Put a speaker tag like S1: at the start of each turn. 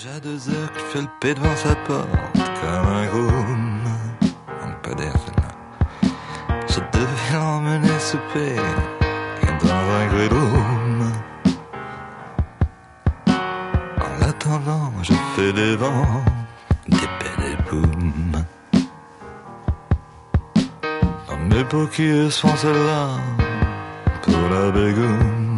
S1: Déjà 2 heures qu'il fait le paix devant sa porte, comme un groom. Pas d'air celle-là. Je devais l'emmener souper dans un grillroom. En l'attendant, je fais des vents, des pets, des boum. Mes paupières sont celles-là pour la bégoum.